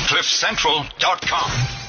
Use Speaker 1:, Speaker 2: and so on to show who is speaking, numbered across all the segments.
Speaker 1: CliffCentral.com.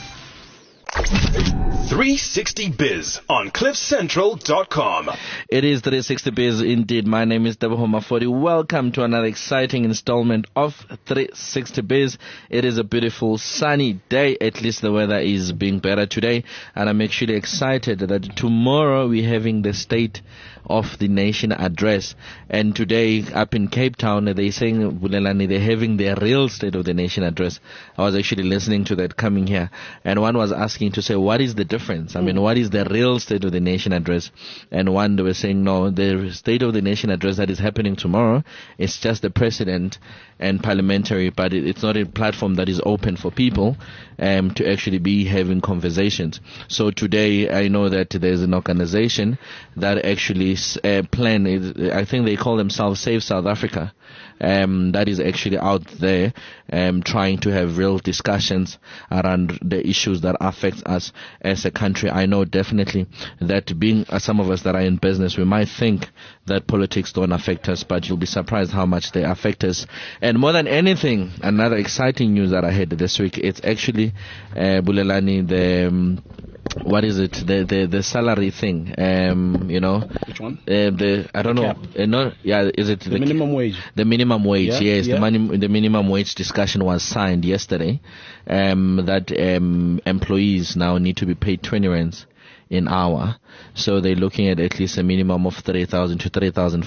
Speaker 2: 360 Biz on CliffCentral.com.
Speaker 3: It is 360 Biz indeed. My name is Debo Mafodi. Welcome to another exciting installment of 360 Biz. It is a beautiful sunny day. At least the weather is being better today. And I'm actually excited that tomorrow we're having the State of the Nation address. And today up in Cape Town, they're saying, Bulelani, they're having their real State of the Nation address. I was actually listening to that coming here. And one was asking to say, what is the difference? I mean, what is the real State of the Nation address? And one, they were saying, no, the State of the Nation address that is happening tomorrow is just the president and parliamentary, but it's not a platform that is open for people to actually be having conversations. So today, I know that there's an organization that actually plan, I think they call themselves Save South Africa, that is actually out there trying to have real discussions around the issues that affect us as a country. I know definitely that being some of us that are in business, we might think that politics don't affect us, but you'll be surprised how much they affect us. And more than anything, another exciting news that I had this week, it's actually Bulelani, the what is it? The salary thing. You know.
Speaker 4: Which one?
Speaker 3: I don't know. No. Yeah. Is it
Speaker 4: the minimum wage?
Speaker 3: The minimum wage.
Speaker 4: Yeah,
Speaker 3: yes.
Speaker 4: yeah.
Speaker 3: The minimum wage discussion was signed yesterday. That employees now need to be paid 20 rands an hour. So they're looking at least a minimum of 3,000 to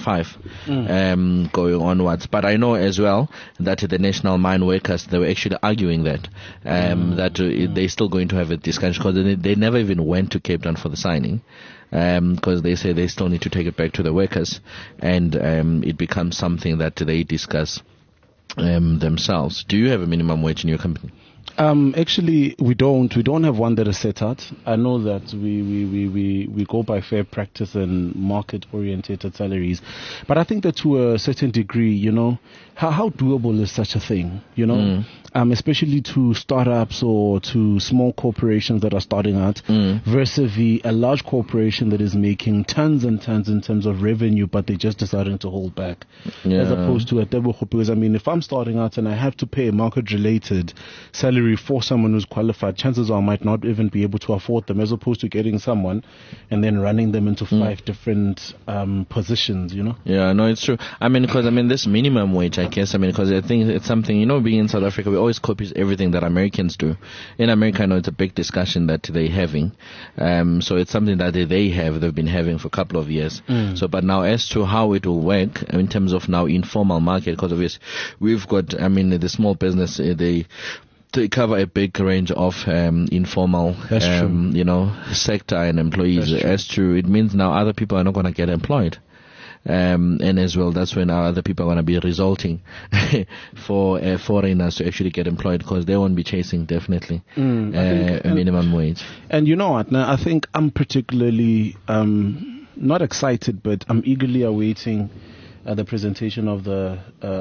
Speaker 3: 3,500 going onwards. But I know as well that the National Mine Workers, they were actually arguing that they're still going to have a discussion because they never even went to Cape Town for the signing. Because they say they still need to take it back to the workers, and it becomes something that they discuss themselves. Do you have a minimum wage in your company?
Speaker 4: Actually, we don't. We don't have one that is set out. I know that we go by fair practice and market-oriented salaries, but I think that to a certain degree, you know, how doable is such a thing? You know, especially to startups or to small corporations that are starting out, versus a large corporation that is making tons and tons in terms of revenue, but they're just deciding to hold back, as opposed to a Tebogo. Because I mean, if I'm starting out and I have to pay a market-related salary for someone who's qualified, chances are I might not even be able to afford them, as opposed to getting someone and then running them into 5 different positions, you know?
Speaker 3: Yeah, no, it's true. I mean, because this minimum wage, I guess, because I think it's something, you know, being in South Africa, we always copy everything that Americans do. In America, I know it's a big discussion that they're having. So it's something that they've been having for a couple of years. So, but now as to how it will work in terms of now informal market, because obviously we've got, the small business, they cover a big range of informal, sector and employees. As true, it means now other people are not going to get employed. And as well, that's when our other people are going to be resulting for foreigners to actually get employed, because they won't be chasing definitely a minimum wage. And
Speaker 4: you know what? Now, I think I'm particularly not excited, but I'm eagerly awaiting the presentation of the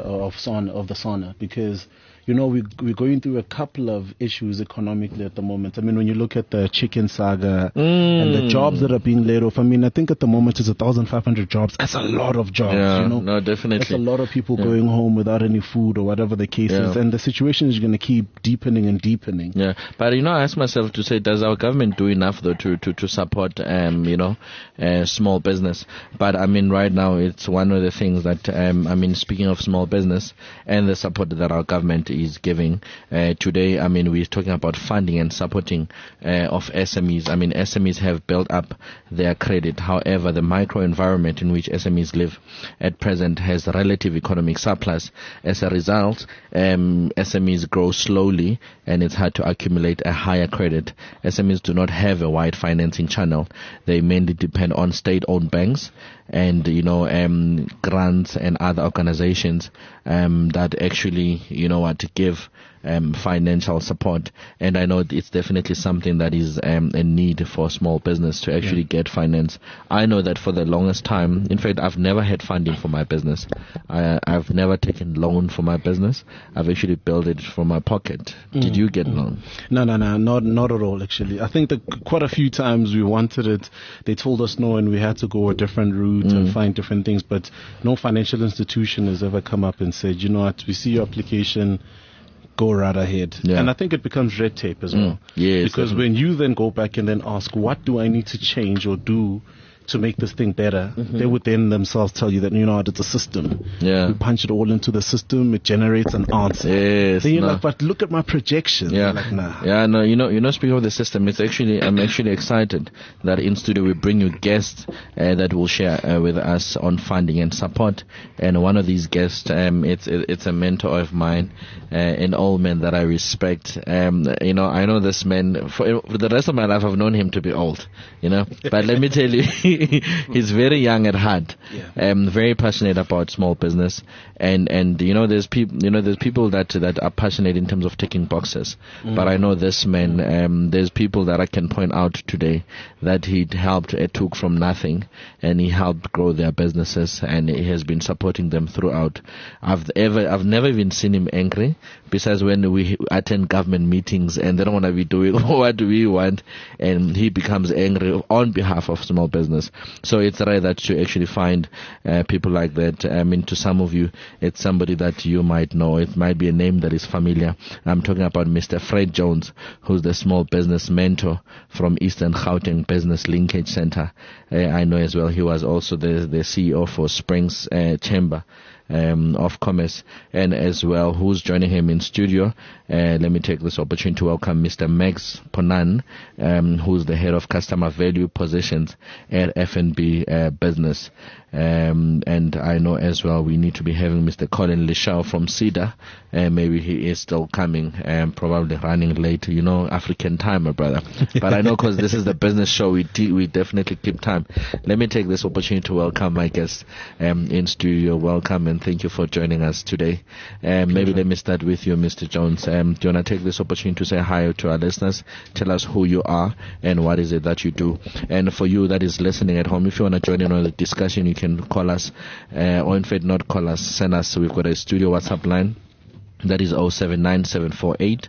Speaker 4: SANA, because you know, we're going through a couple of issues economically at the moment. I mean, when you look at the chicken saga and the jobs that are being laid off, I think at the moment it's 1,500 jobs. That's a lot of jobs, you know.
Speaker 3: No, definitely.
Speaker 4: That's a lot of people going home without any food or whatever the case is. And the situation is going to keep deepening and deepening.
Speaker 3: Yeah. But, I ask myself to say, does our government do enough, though, to support, small business? But, right now, it's one of the things that, speaking of small business and the support that our government is giving today. We're talking about funding and supporting of SMEs. SMEs have built up their credit. However, the micro environment in which SMEs live at present has a relative economic surplus. As a result, SMEs grow slowly and it's hard to accumulate a higher credit. SMEs do not have a wide financing channel. They mainly depend on state-owned banks and grants and other organizations that actually to give financial support. And I know it's definitely something that is a need for small business to actually get finance. I know that for the longest time, in fact, I've never had funding for my business. I've never taken loan for my business. I've actually built it from my pocket. Did you get loan?
Speaker 4: No, not at all, actually. I think that quite a few times we wanted it. They told us no, and we had to go a different route and find different things. But no financial institution has ever come up and said, you know what, we see your application, go right ahead.
Speaker 3: Yeah.
Speaker 4: And I think it becomes red tape as well.
Speaker 3: Yes,
Speaker 4: because
Speaker 3: definitely.
Speaker 4: when you then go back and then ask, what do I need to change or do to make this thing better, they would then themselves tell you that, you know what, it's a system.
Speaker 3: Yeah.
Speaker 4: We punch it all into the system, it generates an answer.
Speaker 3: Yes.
Speaker 4: Then you're
Speaker 3: no.
Speaker 4: like, but look at my projection.
Speaker 3: Yeah.
Speaker 4: You're like, nah.
Speaker 3: Yeah, no, speaking of the system, I'm actually excited that in studio we bring you guests that will share with us on funding and support. And one of these guests, it's a mentor of mine, an old man that I respect. I know this man for the rest of my life. I've known him to be old, but let me tell you, he's very young at heart. Very passionate about small business, and there's people that are passionate in terms of ticking boxes. But I know this man, there's people that I can point out today that he helped, took from nothing, and he helped grow their businesses, and he has been supporting them throughout. I've never even seen him angry, besides when we attend government meetings and they don't want to be doing what we want, and he becomes angry on behalf of small business. So it's rare that to actually find people like that. To some of you, it's somebody that you might know. It might be a name that is familiar. I'm talking about Mr. Fred Jones, who's the small business mentor from Eastern Gauteng Business Linkage Center. I know as well he was also the CEO for Springs Chamber of Commerce, and as well who's joining him in studio. Let me take this opportunity to welcome Mr. Max Ponan, who's the head of customer value positions at F&B Business. And I know as well we need to be having Mr. Colin Lishao from CEDA. Maybe he is still coming, probably running late, African time, my brother. But I know because this is the business show, we definitely keep time. Let me take this opportunity to welcome my guests in studio. Welcome and thank you for joining us today. Maybe let me start with you, Mr. Jones. Do you want to take this opportunity to say hi to our listeners? Tell us who you are and what is it that you do. And for you that is listening at home, if you want to join in on the discussion, you can call us, or in fact not call us, send us. We've got a studio WhatsApp line. That is 079-748-2090,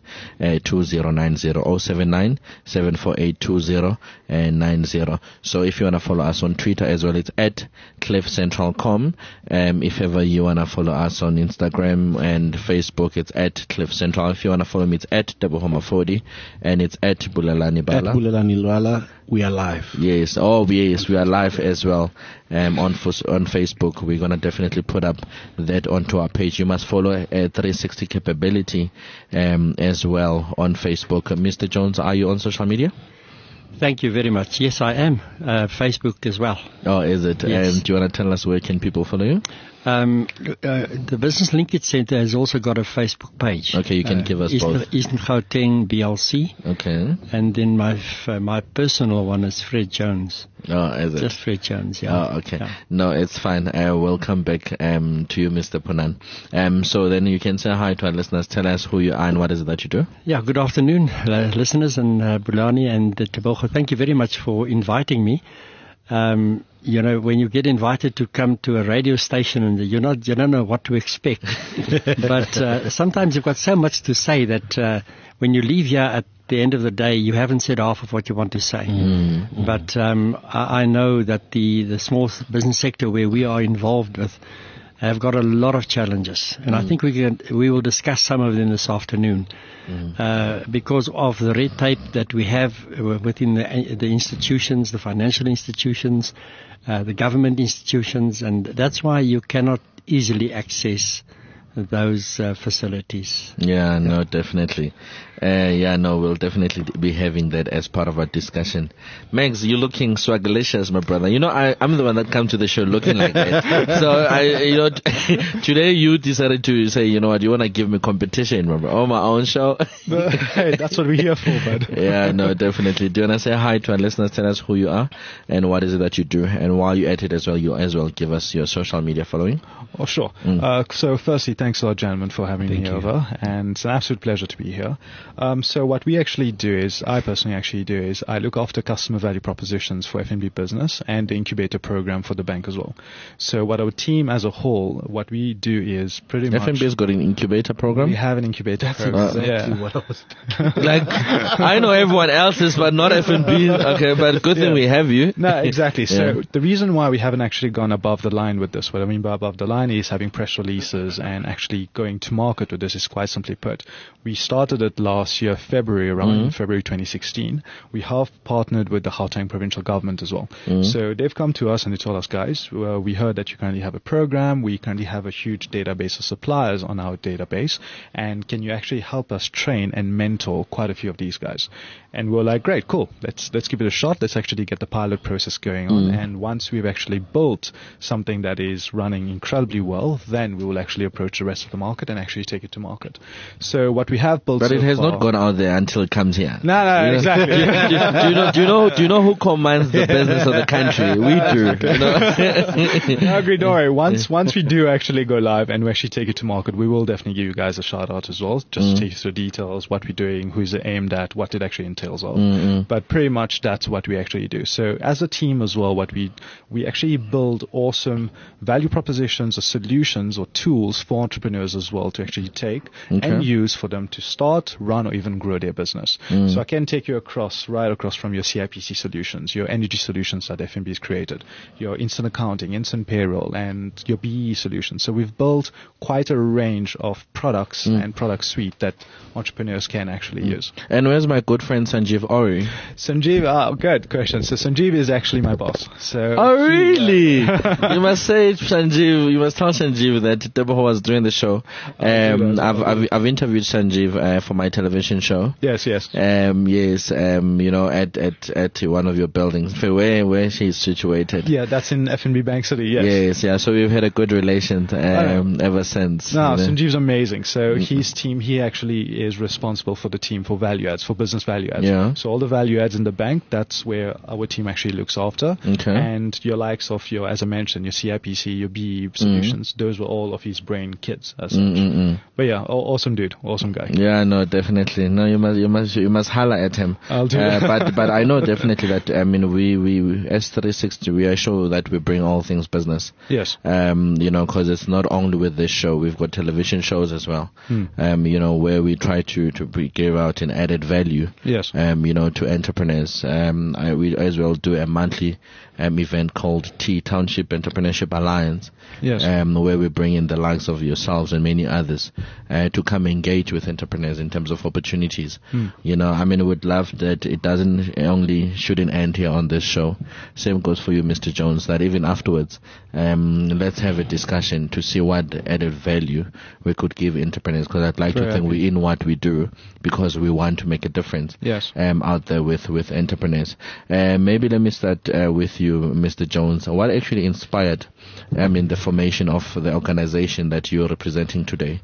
Speaker 3: 079-748-2090. So if you want to follow us on Twitter as well, it's at CliffCentral.com. If ever you want to follow us on Instagram and Facebook, it's at CliffCentral. If you want to follow me, it's at Debohoma40, and it's at Bulelani Bala.
Speaker 4: At Bulelani Bala, we are live.
Speaker 3: Yes, we are live as well. On Facebook, we're gonna definitely put up that onto our page. You must follow 360 Capability as well on Facebook. Mr. Jones, are you on social media?
Speaker 1: Thank you very much. Yes, I am. Facebook as well.
Speaker 3: Oh, is it?
Speaker 1: Yes.
Speaker 3: Do you want to tell us where can people follow you?
Speaker 1: The Business Linkage Center has also got a Facebook page.
Speaker 3: Okay, you can give us both.
Speaker 1: Eastern Gauteng BLC.
Speaker 3: Okay.
Speaker 1: And then my personal one is Fred Jones.
Speaker 3: Oh, is it?
Speaker 1: Just Fred Jones, yeah.
Speaker 3: Oh, okay.
Speaker 1: Yeah.
Speaker 3: No, it's fine. We'll come back to you, Mr. Ponan. So then you can say hi to our listeners. Tell us who you are and what is it that you do.
Speaker 1: Yeah, good afternoon, listeners, and Bulani and Tebogo. Thank you very much for inviting me. When you get invited to come to a radio station and you don't know what to expect, but sometimes you've got so much to say that when you leave here at the end of the day, you haven't said half of what you want to say. But I know that the small business sector where we are involved with have got a lot of challenges, and I think we will discuss some of them this afternoon. Because of the red tape that we have within the institutions, the financial institutions, the government institutions, and that's why you cannot easily access those facilities.
Speaker 3: Yeah, no, definitely. We'll definitely be having that as part of our discussion. Max, you're looking swagalicious, my brother. I'm the one that come to the show looking like that. So today you decided to say, you know what, you want to give me competition, remember, on my own show.
Speaker 5: Hey, that's what we're here for, bud.
Speaker 3: Yeah, no, definitely. Do you want to say hi to our listeners? Tell us who you are and what is it that you do. And while you're at it as well, you as well give us your social media following.
Speaker 5: Oh, sure. So firstly, thanks a lot, gentlemen, for having me over. And it's an absolute pleasure to be here. So what we actually do is, I personally actually do is, I look after customer value propositions for F&B business and the incubator program for the bank as well. So what our team as a whole, what we do is pretty much...
Speaker 3: F&B has got an incubator program?
Speaker 5: We have an incubator program. Exactly what I was...
Speaker 3: Like, I know everyone else's, but not F&B. Okay, but good thing we have you.
Speaker 5: No, exactly. So the reason why we haven't actually gone above the line with this, what I mean by above the line is having press releases and actually going to market with this is quite simply put. We started it last year, February, around February 2016. We have partnered with the Gauteng provincial government as well. So they've come to us and they told us, guys, we heard that you currently have a program. We currently have a huge database of suppliers on our database. And can you actually help us train and mentor quite a few of these guys? And we're like, great, cool. Let's give it a shot. Let's actually get the pilot process going on. And once we've actually built something that is running incredibly well, then we will actually approach the rest of the market and actually take it to market. So what we have built,
Speaker 3: but it has not gone out there until it comes here.
Speaker 5: No, exactly.
Speaker 3: do you know who commands the business of the country? We do. You know?
Speaker 5: No, agree. Don't worry. Once we do actually go live and we actually take it to market, we will definitely give you guys a shout out as well. Just to take you through details, what we're doing, who's it aimed at, what it actually entails of. But pretty much that's what we actually do. So as a team as well, what we actually build awesome value propositions or solutions or tools for entrepreneurs as well to actually take and use for them to start, run, or even grow their business. So I can take you right across from your CIPC solutions, your energy solutions that FNB has created, your instant accounting, instant payroll, and your BE solutions. So we've built quite a range of products and product suite that entrepreneurs can actually use.
Speaker 3: And where's my good friend Sanjeev Ori?
Speaker 5: Sanjeev, good question. So Sanjeev is actually my boss. So
Speaker 3: really? You must say, Sanjeev, you must tell Sanjeev that Teboho was doing the show. I've interviewed Sanjeev for my television show.
Speaker 5: Yes.
Speaker 3: Yes. You know, at one of your buildings, where she's situated.
Speaker 5: Yeah, that's in FNB Bank City. Yes.
Speaker 3: Yeah. So we've had a good relation ever since.
Speaker 5: No, Sanjeev's amazing. So his team, he actually is responsible for the team for value adds, for business value adds.
Speaker 3: Yeah.
Speaker 5: So all the value adds in the bank, that's where our team actually looks after.
Speaker 3: Okay.
Speaker 5: And your likes of your, as I mentioned, your CIPC, your BE solutions, those were all of his brain kids as such. But yeah, awesome dude, awesome guy.
Speaker 3: Yeah, no, definitely. No, you must holler at him.
Speaker 5: I'll do that.
Speaker 3: But I know definitely that we S360, we are sure that we bring all things business.
Speaker 5: Yes.
Speaker 3: You know, because it's not only with this show, we've got television shows as well. You know, where we try to give out an added value.
Speaker 5: Yes.
Speaker 3: You know, to entrepreneurs. We as well do a monthly event called T Township Entrepreneurship Alliance.
Speaker 5: Yes.
Speaker 3: Where we bring in the likes of yourselves and many others to come engage with entrepreneurs in terms of opportunities. You know, I mean, we'd love that it shouldn't end here on this show. Same goes for you, Mr. Jones, that even afterwards, let's have a discussion to see what added value we could give entrepreneurs, because I'd like to think we're in what we do because we want to make a difference.
Speaker 5: Yes.
Speaker 3: Out there with entrepreneurs. Maybe let me start with you, Mr. Jones. What actually inspired the formation of the organization that you're representing today?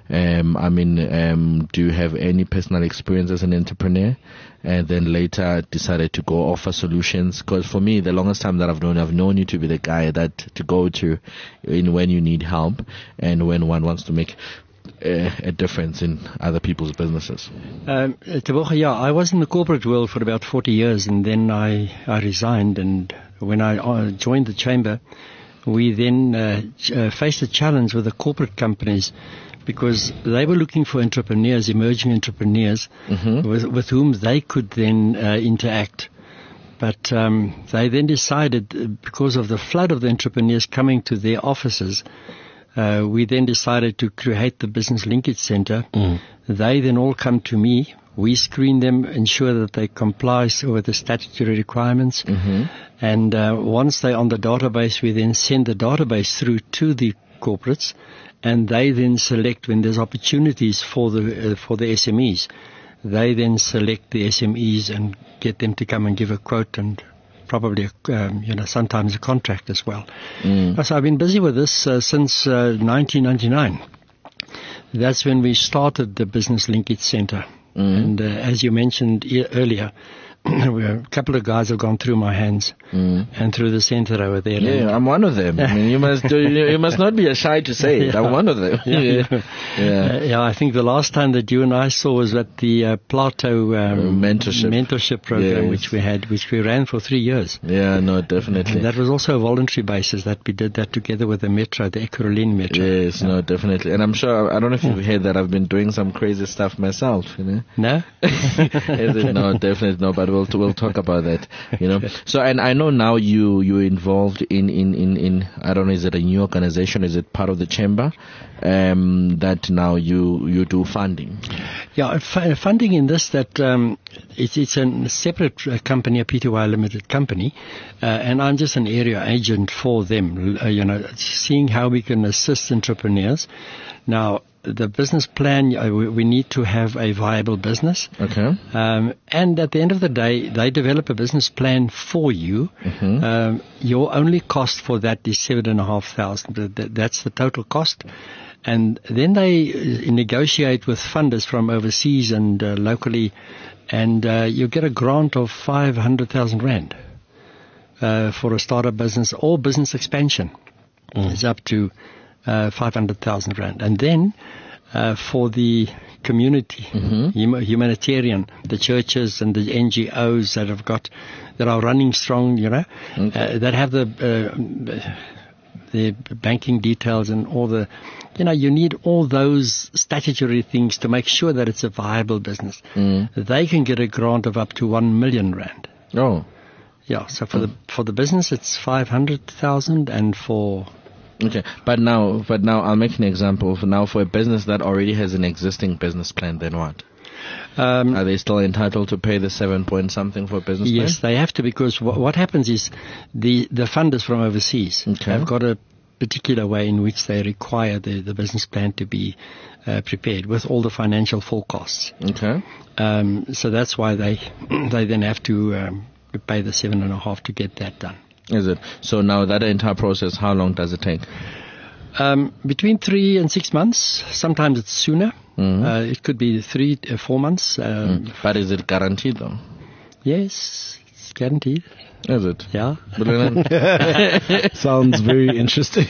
Speaker 3: Do you have any personal experience as an entrepreneur, and then later decided to go offer solutions? Because for me, the longest time that I've known you to be the guy to go to when you need help and when one wants to make a difference in other people's businesses.
Speaker 1: Teboho, yeah, I was in the corporate world for about 40 years, and then I resigned, and when I joined the chamber, we then faced a challenge with the corporate companies, because they were looking for entrepreneurs, emerging entrepreneurs, with whom they could then interact. But they then decided, because of the flood of the entrepreneurs coming to their offices, we then decided to create the Business Linkage Center. They then all come to me. We screen them, ensure that they comply with the statutory requirements. And once they're on the database, we then send the database through to the corporates, and they then select when there's opportunities for the SMEs. They then select the SMEs and get them to come and give a quote and probably, sometimes a contract as well. So I've been busy with this since 1999. That's when we started the Business Linkage Center. And as you mentioned earlier, a couple of guys have gone through my hands and through the center over there.
Speaker 3: Yeah, I'm one of them. I mean, you must not be shy to say it. I'm one of them.
Speaker 1: I think the last time that you and I saw was at the Plato mentorship program, which we ran for 3 years.
Speaker 3: Yeah, no, definitely.
Speaker 1: And that was also a voluntary basis that we did that together with the Metro, the Ekurhuleni Metro.
Speaker 3: Yes, no, definitely. And I'm sure, I don't know if you've heard that I've been doing some crazy stuff myself, you know.
Speaker 1: No?
Speaker 3: Is it? No, definitely no. But we'll talk about that. You know. So, and I know now you're involved in I don't know, is it a new organization? Is it part of the chamber? That now you do funding.
Speaker 1: Yeah, funding in this that it's a separate company, a PTY Limited company, and I'm just an area agent for them. Seeing how we can assist entrepreneurs. Now, the business plan, we need to have a viable business.
Speaker 3: Okay.
Speaker 1: And at the end of the day, they develop a business plan for you.
Speaker 3: Mm-hmm.
Speaker 1: Your only cost for that is $7,500. That's the total cost. And then they negotiate with funders from overseas and locally, and you get a grant of 500,000 rand for a startup business or business expansion. It's up to 500,000 rand. And then for the community, humanitarian, the churches and the NGOs that are running strong, that have the banking details and all the, you need all those statutory things to make sure that it's a viable business. They can get a grant of up to 1 million rand.
Speaker 3: Oh.
Speaker 1: Yeah, so for the business it's 500,000, and for...
Speaker 3: Okay, but now I'll make an example. For a business that already has an existing business plan, then what? Are they still entitled to pay the 7 point something for a business plan?
Speaker 1: Yes, they have to, because what happens is the funders from overseas have got a particular way in which they require the business plan to be prepared with all the financial forecasts.
Speaker 3: Okay.
Speaker 1: So that's why they then have to pay the 7.5 to get that done.
Speaker 3: Is it? So now that entire process, how long does it take?
Speaker 1: Between 3 and 6 months. Sometimes it's sooner.
Speaker 3: Mm-hmm.
Speaker 1: It could be 3 or 4 months.
Speaker 3: But is it guaranteed though?
Speaker 1: Yes, it's guaranteed.
Speaker 3: Is it?
Speaker 1: Yeah.
Speaker 4: Sounds very interesting.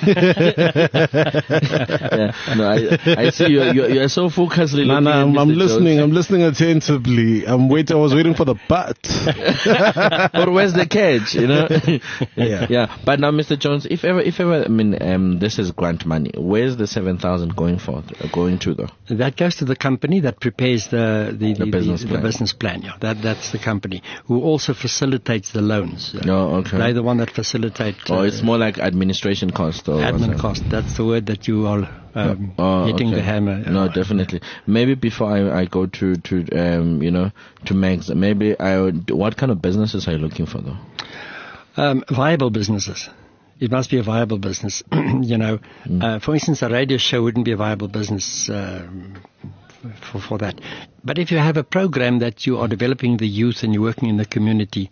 Speaker 3: No, I see you're so focused.
Speaker 4: I'm listening. I'm listening attentively. I was waiting for the but.
Speaker 3: Or where's the catch? Yeah. But now, Mr. Jones, if ever, I mean, this is grant money. Where's the 7,000 going to though?
Speaker 1: That goes to the company that prepares the business plan. Yeah, that's the company who also facilitates the loans.
Speaker 3: Oh, okay.
Speaker 1: They're the one that facilitate.
Speaker 3: It's more like administration cost. Or
Speaker 1: admin cost. That's the word that you are hitting the hammer.
Speaker 3: No, definitely. Maybe before I go to Max, maybe what kind of businesses are you looking for though?
Speaker 1: Viable businesses. It must be a viable business. For instance, a radio show wouldn't be a viable business for that. But if you have a program that you are developing the youth and you're working in the community,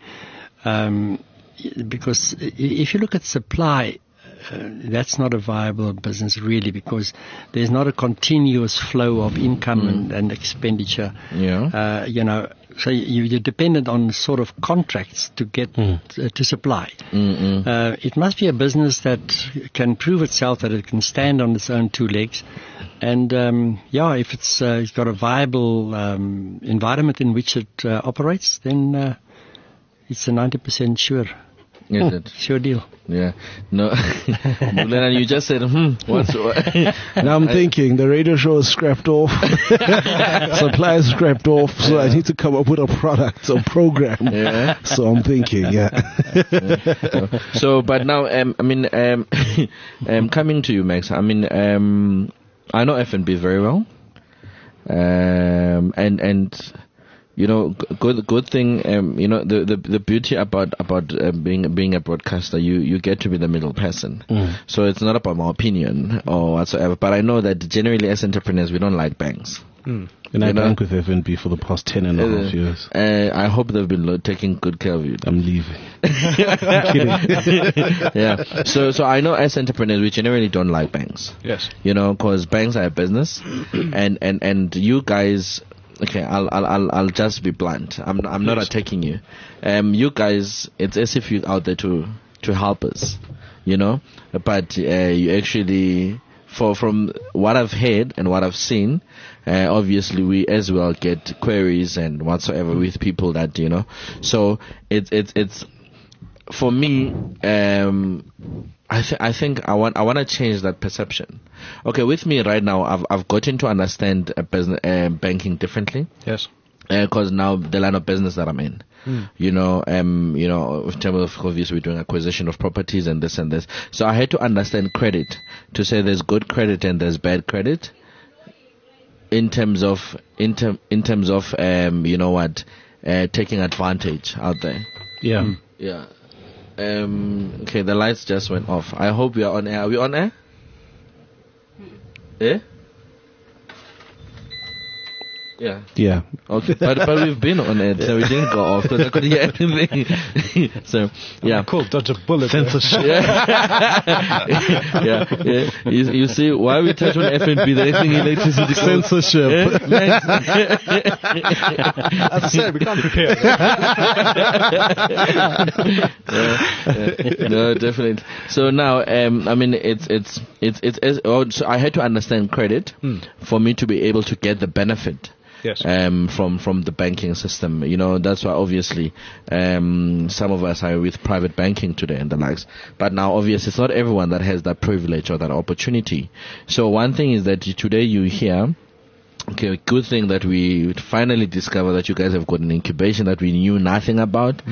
Speaker 1: because if you look at supply, that's not a viable business really, because there's not a continuous flow of income and expenditure.
Speaker 3: Yeah.
Speaker 1: So you're dependent on sort of contracts to get to supply. It must be a business that can prove itself, that it can stand on its own 2 legs. And if it's got a viable environment in which it operates, then it's a 90% sure.
Speaker 3: Is it?
Speaker 1: Sure deal.
Speaker 3: Yeah. No. Then you just said, what's
Speaker 4: Now I'm thinking the radio show is scrapped off. Supply is scrapped off. So I need to come up with a product or program.
Speaker 3: Yeah.
Speaker 4: So I'm thinking,
Speaker 3: So, but now, coming to you, Max, I know F&B very well. Good thing. The beauty about being a broadcaster, you get to be the middle person. So it's not about my opinion or whatsoever. But I know that generally as entrepreneurs, we don't like banks.
Speaker 4: And I bank with F&B for the past 10.5 years.
Speaker 3: I hope they've been taking good care of you.
Speaker 4: I'm leaving. I'm kidding.
Speaker 3: Yeah. So I know as entrepreneurs, we generally don't like banks.
Speaker 5: Yes.
Speaker 3: Because banks are a business, and you guys. Okay, I'll just be blunt. I'm not attacking you. You guys, it's as if you're out there to help us, But you actually, from what I've heard and what I've seen, obviously we as well get queries and whatsoever with people that So it's for me. I think I want to change that perception. Okay, with me right now, I've gotten to understand business banking differently.
Speaker 5: Yes.
Speaker 3: because now the line of business that I'm in, in terms of obviously we're doing acquisition of properties and this and this. So I had to understand credit to say there's good credit and there's bad credit in terms of taking advantage out there.
Speaker 4: Yeah.
Speaker 3: Yeah. Okay, the lights just went off. I hope we are on air. Are we on air? Yeah? Yeah.
Speaker 4: Yeah.
Speaker 3: Okay, but we've been on it, so we didn't go off because I couldn't hear anything. So yeah,
Speaker 5: Cool, dodge a bullet.
Speaker 4: Censorship.
Speaker 3: yeah. You see why we touch on FNB? The thing electricity
Speaker 4: Censorship.
Speaker 5: As I said, we can't prepare.
Speaker 3: No, definitely. So now, so I had to understand credit for me to be able to get the benefit.
Speaker 5: Yes.
Speaker 3: From the banking system. That's why obviously some of us are with private banking today and the likes. But now obviously it's not everyone that has that privilege or that opportunity. So one thing is that today you hear, okay, good thing that we finally discovered that you guys have got an incubation that we knew nothing about,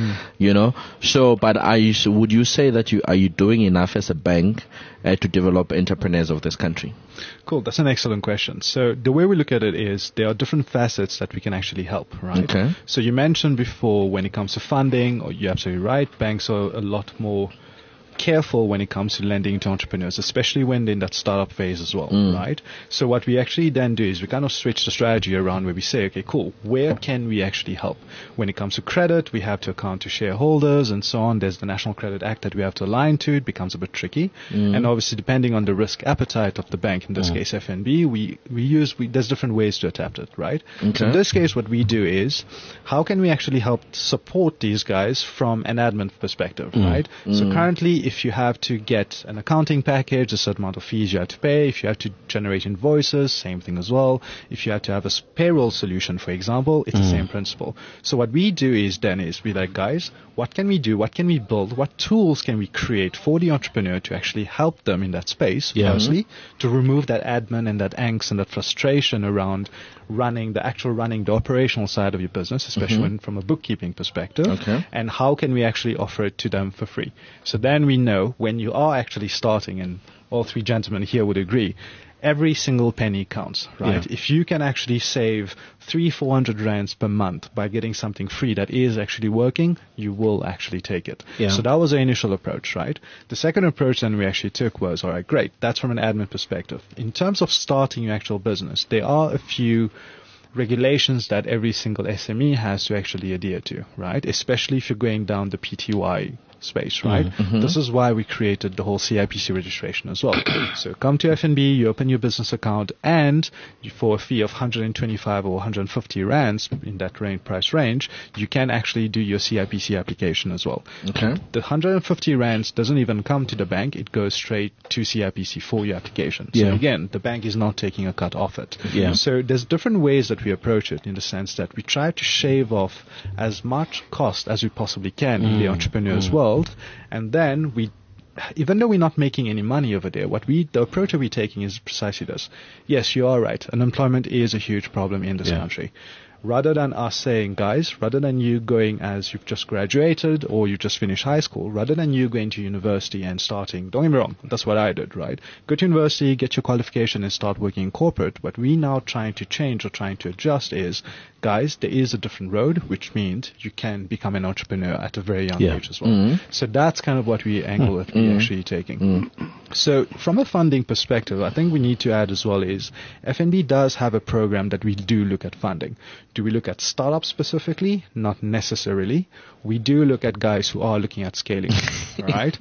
Speaker 3: So, but would you say that are you doing enough as a bank to develop entrepreneurs of this country?
Speaker 5: Cool, that's an excellent question. So the way we look at it is there are different facets that we can actually help, right?
Speaker 3: Okay.
Speaker 5: So you mentioned before when it comes to funding, you're absolutely right, banks are a lot more careful when it comes to lending to entrepreneurs, especially when they're in that startup phase as well, right? So what we actually then do is we kind of switch the strategy around where we say, okay, cool, where can we actually help? When it comes to credit, we have to account to shareholders and so on. There's the National Credit Act that we have to align to. It becomes a bit tricky. And obviously, depending on the risk appetite of the bank, in this case FNB, there's different ways to adapt it, right?
Speaker 3: Okay.
Speaker 5: So in this case, what we do is, how can we actually help support these guys from an admin perspective, right? So currently, if you have to get an accounting package, a certain amount of fees you have to pay. If you have to generate invoices, same thing as well. If you have to have a payroll solution, for example, it's the same principle. So what we do is be like, guys, what can we do? What can we build? What tools can we create for the entrepreneur to actually help them in that space, firstly, to remove that admin and that angst and that frustration around running the operational side of your business, especially from a bookkeeping perspective.
Speaker 3: Okay.
Speaker 5: And how can we actually offer it to them for free? So then we know when you are actually starting, and all three gentlemen here would agree, every single penny counts, right?
Speaker 4: Yeah.
Speaker 5: If you can actually save 300-400 rands per month by getting something free that is actually working, you will actually take it.
Speaker 4: Yeah.
Speaker 5: So that was the initial approach, right? The second approach then we actually took was, all right, great, that's from an admin perspective. In terms of starting your actual business, there are a few regulations that every single SME has to actually adhere to, right? Especially if you're going down the PTY space, right? This is why we created the whole CIPC registration as well. So come to FNB, you open your business account, and for a fee of 125 or 150 rands in that price range, you can actually do your CIPC application as well.
Speaker 3: Okay.
Speaker 5: The 150 rands doesn't even come to the bank, it goes straight to CIPC for your application. So
Speaker 4: Yeah.
Speaker 5: again, the bank is not taking a cut off it.
Speaker 4: Yeah.
Speaker 5: So there's different ways that we approach it, in the sense that we try to shave off as much cost as we possibly can in the entrepreneur's world. And then even though we're not making any money over there, the approach that we're taking is precisely this. Yes, you are right. Unemployment is a huge problem in this country. Rather than us saying, guys, rather than you going as you've just graduated or you just finished high school, rather than you going to university and starting, don't get me wrong, that's what I did, right? Go to university, get your qualification and start working in corporate. What we now trying to change or trying to adjust is, guys, there is a different road, which means you can become an entrepreneur at a very young age as well. So that's kind of what we angle that we're actually taking. So from a funding perspective, I think we need to add as well is FNB does have a program that we do look at funding. Do we look at startups specifically? Not necessarily. We do look at guys who are looking at scaling, right?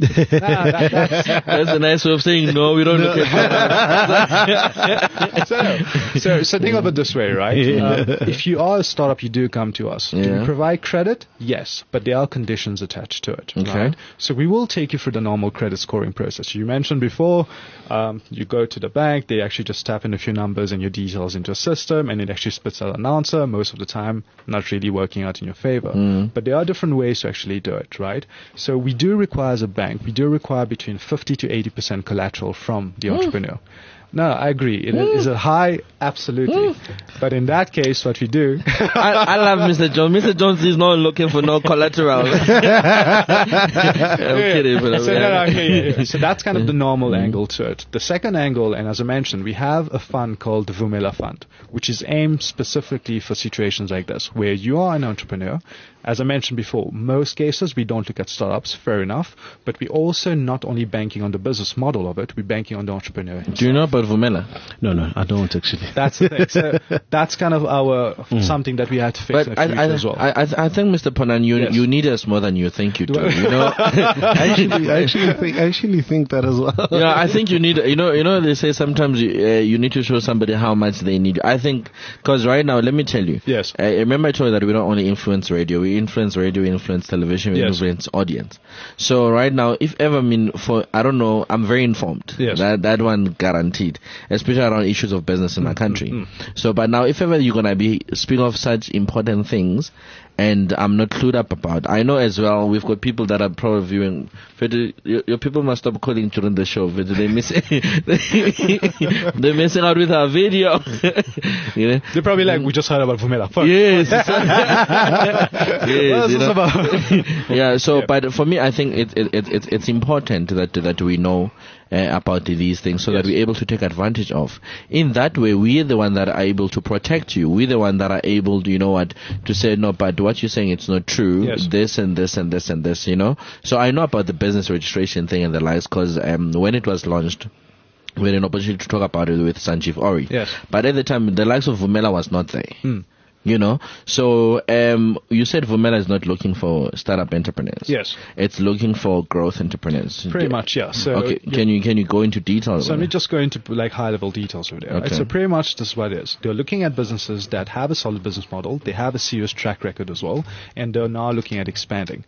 Speaker 3: That's a nice way of saying no, we don't look at
Speaker 5: So think of it this way, right? If you are a startup, you do come to us. Do we provide credit? Yes, but there are conditions attached to it, right? So we will take you through the normal credit scoring process. You mentioned before, you go to the bank, they actually just tap in a few numbers and your details into a system, and it actually spits out an answer. Most of the time, not really working out in your favor. But there are different ways to actually do it, right? So we do require, as a bank, between 50 to 80% collateral from the entrepreneur. No, I agree. It is a high, absolutely. But in that case, what we do...
Speaker 3: I love Mr. Jones. Mr. Jones is not looking for no collateral. I'm kidding. But
Speaker 5: So that's kind of the normal angle to it. The second angle, and as I mentioned, we have a fund called the Vumela Fund, which is aimed specifically for situations like this, where you are an entrepreneur. As I mentioned before, most cases we don't look at startups, fair enough, but we also not only banking on the business model of it, we're banking on the entrepreneur himself.
Speaker 3: Do you know about Vumela?
Speaker 4: No, I don't actually.
Speaker 5: That's the thing. So that's kind of our something that we had to fix in the future as well.
Speaker 3: I think, Mr. Ponan, you need us more than you think you do. You know,
Speaker 4: I actually think that as well.
Speaker 3: Yeah, I think you need. You know, they say sometimes you need to show somebody how much they need you. I think because right now, let me tell you.
Speaker 5: Yes.
Speaker 3: Remember I told you that we don't only influence radio. We influence radio, we influence television, we influence audience. So right now, if ever I don't know, I'm very informed.
Speaker 5: Yes.
Speaker 3: That one guaranteed, especially around issues of business in our country. So, but now, if ever you're gonna be speaking of such important things, and I'm not clued up about. I know as well, we've got people that are probably viewing. Your people must stop calling during the show. They're messing out with our video. You know?
Speaker 5: They're probably like, we just heard about Vumela. Fuck.
Speaker 3: Yes. Yes. Yeah. So, but for me, I think it's important that we know about these things so that we're able to take advantage of. In that way, we're the one that are able to protect you. We're the one that are able to, to say, no, but what you're saying, it's not true.
Speaker 5: Yes.
Speaker 3: This and this and this and this, So I know about the business registration thing and the likes because when it was launched, we had an opportunity to talk about it with Sanjeev Ori.
Speaker 5: Yes.
Speaker 3: But at the time, the likes of Vumela was not there. So you said Vumela is not looking for startup entrepreneurs.
Speaker 5: Yes,
Speaker 3: it's looking for growth entrepreneurs.
Speaker 5: Pretty much, yeah. So
Speaker 3: okay, can you go into details?
Speaker 5: So let me just go into like high level details over there.
Speaker 3: Okay.
Speaker 5: Right? So pretty much this is what it is. They're looking at businesses that have a solid business model, they have a serious track record as well, and they're now looking at expanding.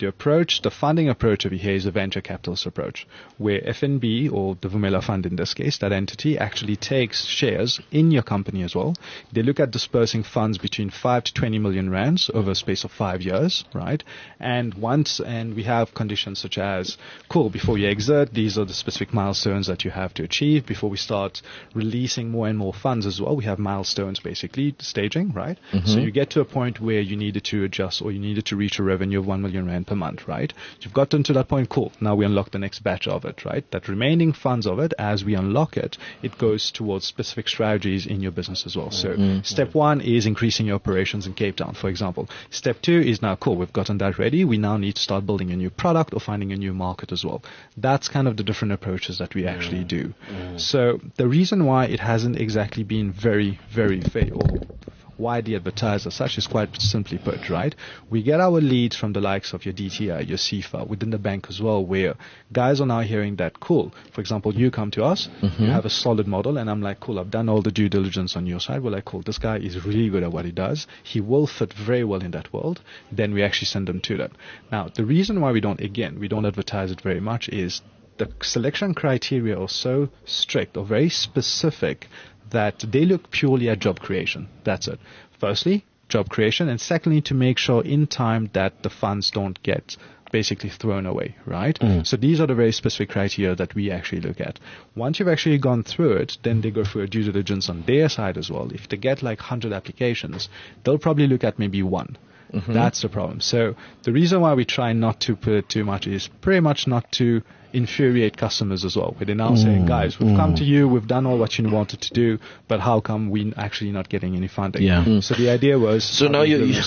Speaker 5: The funding approach over here is a venture capitalist approach, where FNB or the Vumela Fund in this case, that entity actually takes shares in your company as well. They look at dispersing funds between 5 to 20 million rands over a space of 5 years, right? And we have conditions such as, before you exit, these are the specific milestones that you have to achieve. Before we start releasing more and more funds as well, we have milestones basically, staging, right? So you get to a point where you needed to adjust or you needed to reach a revenue of 1 million rand per month, right? You've gotten to that point, now we unlock the next batch of it, right? That remaining funds of it, as we unlock it, it goes towards specific strategies in your business as well. So step 1 is increasing your operations in Cape Town, for example. Step 2 is now, we've gotten that ready. We now need to start building a new product or finding a new market as well. That's kind of the different approaches that we actually do. So the reason why it hasn't exactly been very, very fair or widely advertised as such is quite simply put, right? We get our leads from the likes of your DTI, your CIFA, within the bank as well, where guys are now hearing that, for example, you come to us, you have a solid model, and I'm like, I've done all the due diligence on your side. We're like, this guy is really good at what he does. He will fit very well in that world. Then we actually send them to that. Now, the reason why we don't advertise it very much is the selection criteria are so strict or very specific that they look purely at job creation. That's it. Firstly, job creation, and secondly, to make sure in time that the funds don't get basically thrown away, right? So these are the very specific criteria that we actually look at. Once you've actually gone through it, then they go through a due diligence on their side as well. If they get like 100 applications, they'll probably look at maybe one. That's the problem. So the reason why we try not to put it too much is pretty much not to infuriate customers as well. Where they're now saying, guys, we've come to you, we've done all what you wanted to do, but how come we're actually not getting any funding? So the idea was...
Speaker 3: So now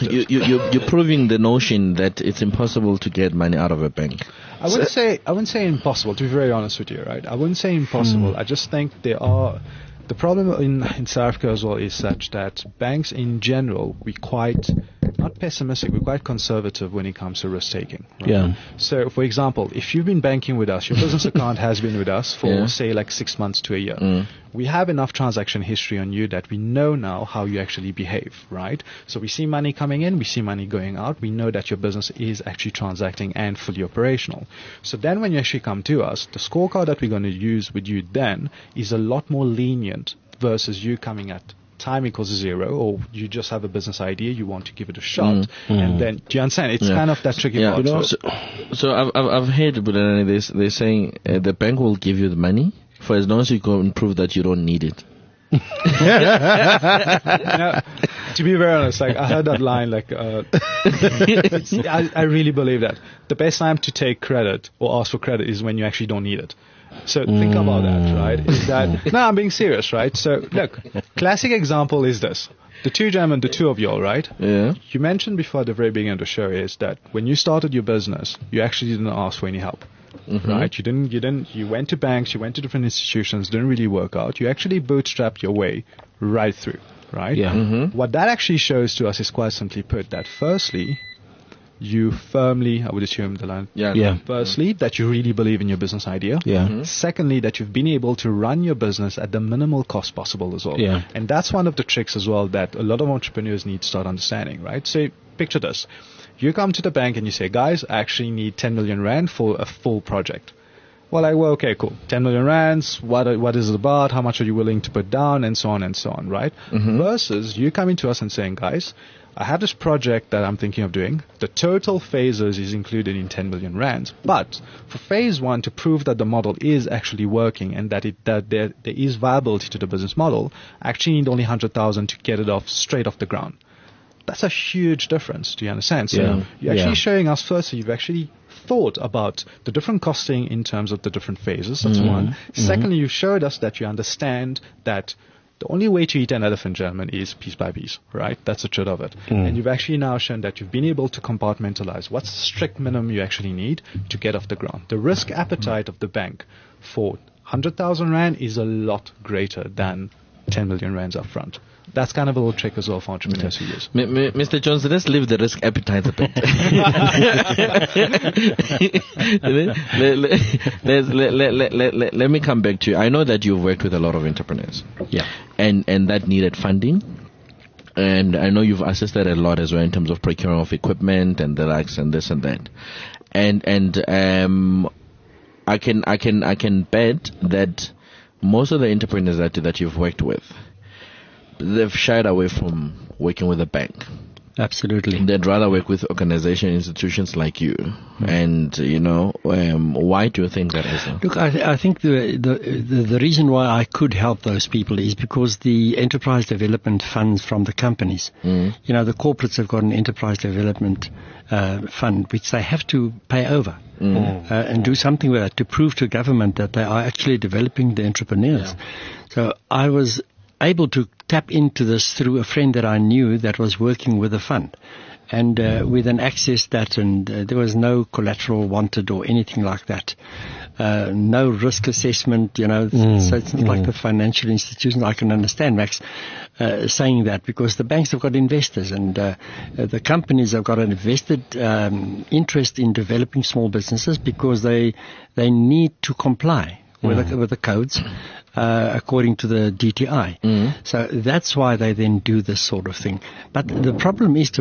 Speaker 3: you're proving the notion that it's impossible to get money out of a bank.
Speaker 5: I wouldn't say impossible, to be very honest with you, right? I wouldn't say impossible. I just think there are... The problem in South Africa as well is such that banks in general, we're quite, not pessimistic, we're quite conservative when it comes to risk taking. Right?
Speaker 4: Yeah.
Speaker 5: So, for example, if you've been banking with us, your business account has been with us for, say, like 6 months to a year. We have enough transaction history on you that we know now how you actually behave, right? So we see money coming in, we see money going out. We know that your business is actually transacting and fully operational. So then when you actually come to us, the scorecard that we're going to use with you then is a lot more lenient versus you coming at time equals 0, or you just have a business idea, you want to give it a shot, and then, do you understand? It's kind of that tricky part.
Speaker 3: So I've heard they're saying the bank will give you the money for as long as you can prove that you don't need it.
Speaker 5: To be very honest, like I heard that line, like I really believe that the best time to take credit or ask for credit is when you actually don't need it. So think about that, right? Is that no? I'm being serious, right? So look, classic example is this: the two of y'all, right?
Speaker 3: Yeah.
Speaker 5: You mentioned before at the very beginning of the show is that when you started your business, you actually didn't ask for any help. Right? You went to banks, you went to different institutions, didn't really work out. You actually bootstrapped your way right through, right?
Speaker 4: Yeah.
Speaker 5: What that actually shows to us is quite simply put that firstly, you firmly, I would assume the line.
Speaker 4: Yeah.
Speaker 5: Firstly, that you really believe in your business idea.
Speaker 4: Yeah.
Speaker 5: Secondly, that you've been able to run your business at the minimal cost possible as well.
Speaker 4: Yeah.
Speaker 5: And that's one of the tricks as well that a lot of entrepreneurs need to start understanding, right? So picture this. You come to the bank and you say, guys, I actually need 10 million rand for a full project. Well, like, well, okay, cool. 10 million rands, what is it about? How much are you willing to put down? And so on, right? Versus you coming to us and saying, guys, I have this project that I'm thinking of doing. The total phases is included in 10 million rands. But for phase one, to prove that the model is actually working and that there is viability to the business model, I actually need only 100,000 to get it straight off the ground. That's a huge difference. Do you understand? So you're actually showing us first, you've actually thought about the different costing in terms of the different phases. That's one. Secondly, you showed us that you understand that the only way to eat an elephant, gentlemen, is piece by piece, right? That's the truth of it. And you've actually now shown that you've been able to compartmentalize what's the strict minimum you actually need to get off the ground. The risk appetite of the bank for 100,000 rand is a lot greater than 10 million rands up front. That's kind of a little trick as well for entrepreneurs who use.
Speaker 3: Mr. Johnson, let's leave the risk appetite a bit. Let me come back to you. I know that you've worked with a lot of entrepreneurs.
Speaker 1: Yeah.
Speaker 3: And that needed funding. And I know you've assisted a lot as well in terms of procuring of equipment and the likes and this and that. And I can bet that most of the entrepreneurs that you've worked with, they've shied away from working with a bank.
Speaker 1: Absolutely.
Speaker 3: They'd rather work with institutions like you. And, why do you think that is?
Speaker 1: Look, I think the reason why I could help those people is because the enterprise development funds from the companies, the corporates have got an enterprise development fund which they have to pay over and do something with it to prove to government that they are actually developing the entrepreneurs. So I was able to tap into this through a friend that I knew that was working with a fund. And we then accessed that, and there was no collateral wanted or anything like that. No risk assessment, so it's not like the financial institutions. I can understand Max saying that because the banks have got investors and the companies have got an invested interest in developing small businesses because they need to comply with the codes according to the DTI. So that's why they then do this sort of thing. But the problem is,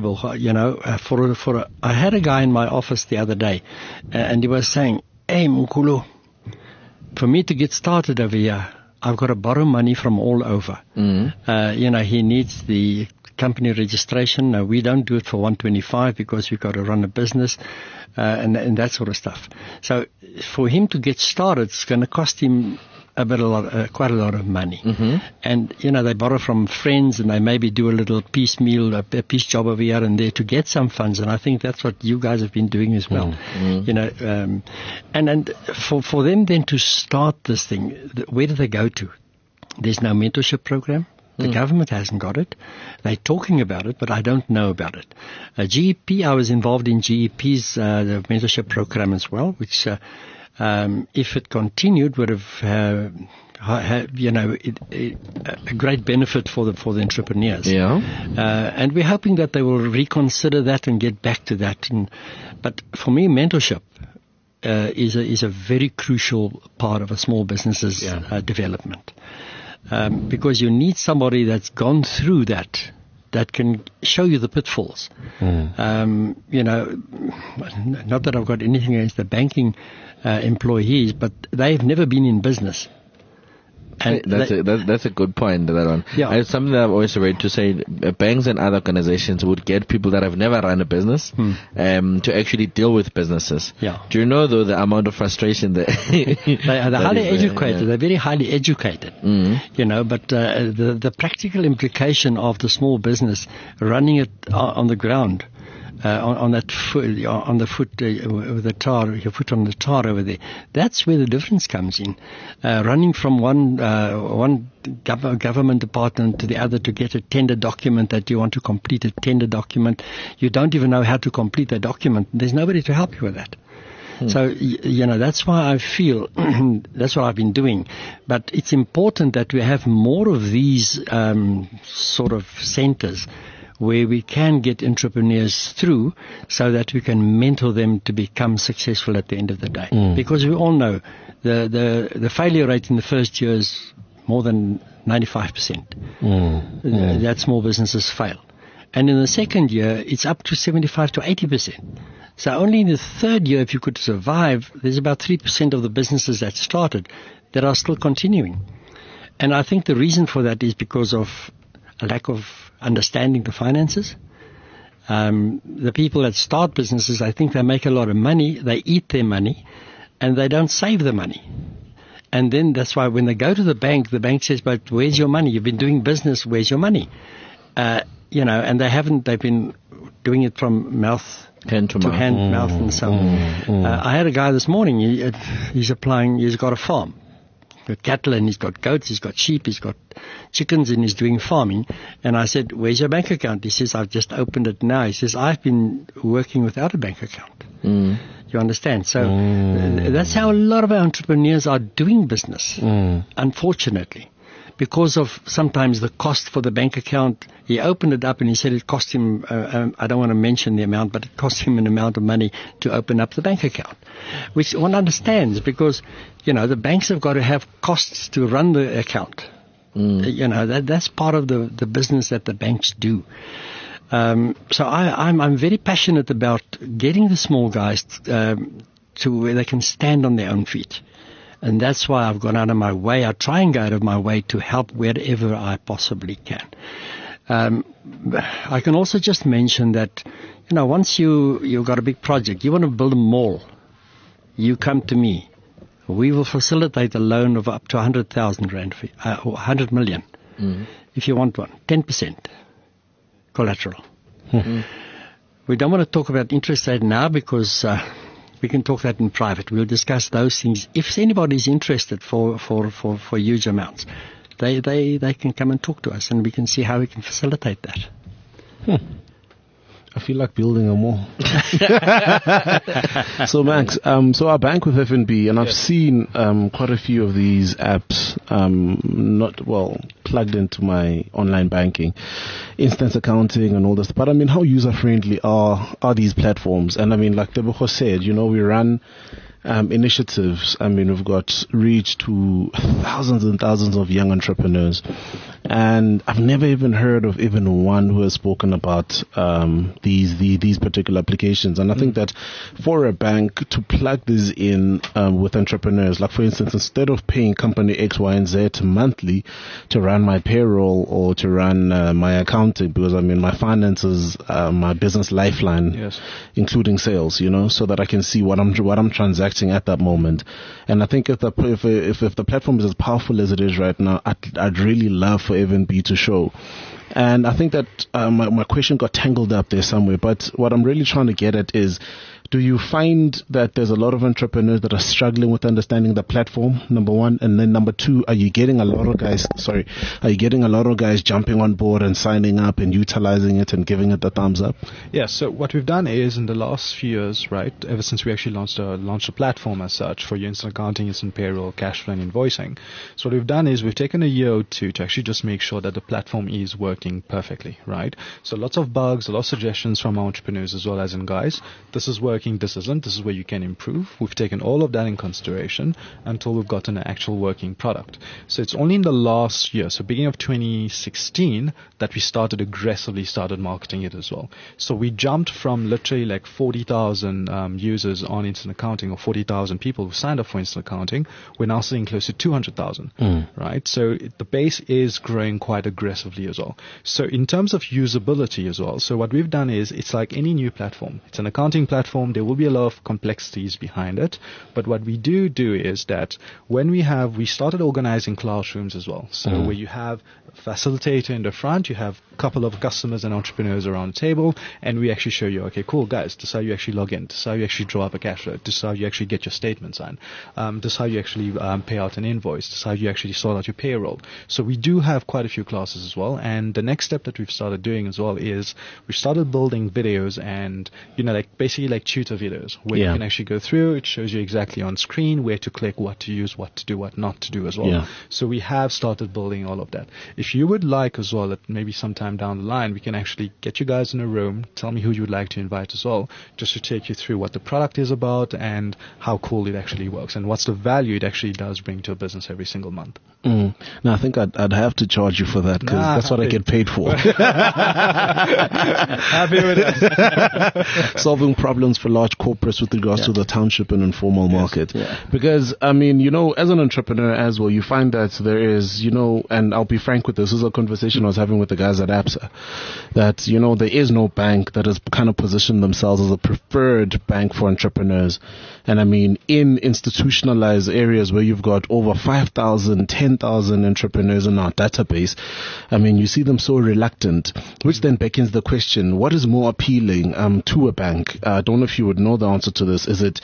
Speaker 1: I had a guy in my office the other day, and he was saying, "Hey, Mkulu, for me to get started over here, I've got to borrow money from all over." He needs the company registration. No, we don't do it for 125 because we've got to run a business and that sort of stuff. So for him to get started, it's going to cost him quite a lot of money. And, they borrow from friends and they maybe do a little piecemeal, a piece job over here and there to get some funds. And I think that's what you guys have been doing as well. And for them then to start this thing, where do they go to? There's no mentorship program. The government hasn't got it. They're talking about it, but I don't know about it. GEP, I was involved in GEP's the mentorship program as well, which if it continued, would have a great benefit for the entrepreneurs. And we're hoping that they will reconsider that and get back to that. But for me, mentorship is a very crucial part of a small business's development. Because you need somebody that's gone through that can show you the pitfalls. Not that I've got anything against the banking employees, but they've never been in business. And
Speaker 3: that's a good point, that one.
Speaker 1: Yeah.
Speaker 3: It's something that I've always read to say banks and other organizations would get people that have never run a business to actually deal with businesses.
Speaker 1: Yeah.
Speaker 3: Do you know, though, the amount of frustration that
Speaker 1: they're highly educated. They're very highly educated, you know, but the practical implication of the small business running it on the ground, on the foot with the tar, your foot on the tar over there. That's where the difference comes in. Running from one government department to the other to get a tender document that you want to complete, a tender document, you don't even know how to complete that document. There's nobody to help you with that. So, you know, that's why I feel, that's what I've been doing. But it's important that we have more of these sort of centers where we can get entrepreneurs through so that we can mentor them to become successful at the end of the day. Because we all know the failure rate in the first year is more than 95%. That small businesses fail. And in the second year, it's up to 75 to 80%. So only in the third year, if you could survive, there's about 3% of the businesses that started that are still continuing. And I think the reason for that is because of a lack of understanding the finances. The people that start businesses, I think they make a lot of money, they eat their money, and they don't save the money. And then that's why when they go to the bank says, but where's your money? You've been doing business, where's your money? You know, and they've been doing it from mouth to hand, mouth and so on. I had a guy this morning, he's got a farm. He's got cattle and he's got goats, he's got sheep, he's got chickens, and he's doing farming. And I said, where's your bank account? He says, I've just opened it now. He says, I've been working without a bank account. You understand? So that's how a lot of our entrepreneurs are doing business, unfortunately. Because of sometimes the cost for the bank account. He opened it up and he said it cost him, I don't want to mention the amount, but it cost him an amount of money to open up the bank account. Which one understands because, you know, the banks have got to have costs to run the account. You know, that's part of the business that the banks do. So I'm very passionate about getting the small guys to where they can stand on their own feet. And that's why I've gone out of my way. I try and go out of my way to help wherever I possibly can. I can also just mention that, you know, once you've got a big project, you want to build a mall, you come to me. We will facilitate a loan of up to 100,000 rand, or 100 million, if you want one, 10% collateral. We don't want to talk about interest rate now because we can talk that in private. We'll discuss those things. If anybody is interested for huge amounts, they can come and talk to us and we can see how we can facilitate that.
Speaker 4: I feel like building a mall. So Max, so I bank with FNB and I've seen quite a few of these apps plugged into my online banking, instance accounting and all this. But I mean, how user friendly are these platforms? And I mean, like Tebogo said, you know, we run initiatives. I mean, we've got reach to thousands and thousands of young entrepreneurs. And I've never even heard of even one who has spoken about these particular applications. And I think that for a bank to plug these in with entrepreneurs, like for instance, instead of paying company X, Y, and Z monthly to run my payroll or to run my accounting, because I mean my finances, my business lifeline, including sales, you know, so that I can see what I'm transacting at that moment. And I think if the platform is as powerful as it is right now, I'd really love for FNB to show. And I think that my question got tangled up there somewhere, but what I'm really trying to get at is, do you find that there's a lot of entrepreneurs that are struggling with understanding the platform, number one, and then number two, are you getting a lot of guys jumping on board and signing up and utilizing it and giving it the thumbs up?
Speaker 5: Yeah, so what we've done is in the last few years, right, ever since we actually launched a platform as such for your instant accounting, instant payroll, cash flow and invoicing. So what we've done is we've taken a year or two to actually just make sure that the platform is working perfectly, right? So lots of bugs, a lot of suggestions from our entrepreneurs as well as in guys. This is working. working, this isn't, this is where you can improve. We've taken all of that in consideration until we've gotten an actual working product. So it's only in the last year, so beginning of 2016, that we aggressively started marketing it as well. So we jumped from literally like 40,000 users on instant accounting, or 40,000 people who signed up for instant accounting. We're now sitting close to 200,000, right? So the base is growing quite aggressively as well. So in terms of usability as well, so what we've done is, it's like any new platform. It's an accounting platform. There will be a lot of complexities behind it. But what we do is that when we started organizing classrooms as well. So where you have a facilitator in the front, you have a couple of customers and entrepreneurs around the table, and we actually show you, okay, cool, guys, this is how you actually log in. This is how you actually draw up a cash flow. This is how you actually get your statements on. This is how you actually pay out an invoice. This is how you actually sort out your payroll. So we do have quite a few classes as well. And the next step that we've started doing as well is we started building videos and, like basically like tutor videos where you can actually go through. It shows you exactly on screen where to click, what to use, what to do, what not to do as well. Yeah. So we have started building all of that. If you would like as well, that maybe sometime down the line, we can actually get you guys in a room, tell me who you would like to invite as well, just to take you through what the product is about and how cool it actually works and what's the value it actually does bring to a business every single month.
Speaker 4: No, I think I'd have to charge you for that, because that's what I get paid for.
Speaker 5: Happy with it.
Speaker 4: Solving problems for large corporates with regards to the township and informal market. Yeah. Because, I mean, as an entrepreneur as well, you find that there is, and I'll be frank with this is a conversation I was having with the guys at ABSA, that, there is no bank that has kind of positioned themselves as a preferred bank for entrepreneurs. And I mean, in institutionalized areas where you've got over 5,000, 10,000 entrepreneurs in our database, I mean, you see them so reluctant, which then beckons the question, what is more appealing to a bank? I don't know if you would know the answer to this. Is it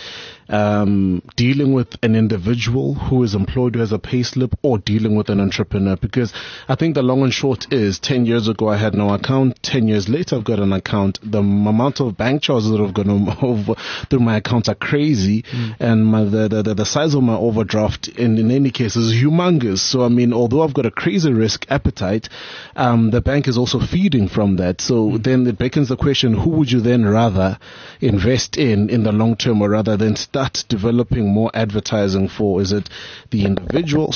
Speaker 4: dealing with an individual who is employed, who has a payslip, or dealing with an entrepreneur? Because I think the long and short is, 10 years ago I had no account, 10 years later I've got an account. The amount of bank charges that have gone over through my accounts are crazy, and the size of my overdraft in any case is humongous. So I mean, although I've got a crazy risk appetite, the bank is also feeding from that. So then it beckons the question, who would you then rather invest in the long term, or rather than start developing more advertising for? Is it the individual